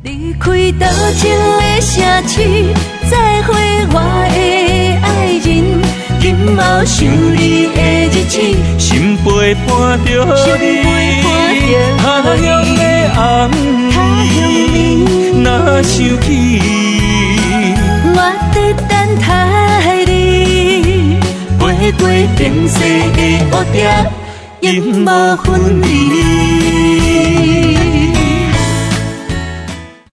离开多情的城市，再会我的爱人。今后想你的日子， 心陪伴着你，他乡的红叶，若想起， 我在等待你，飞过边西的乌蝶，永无分离。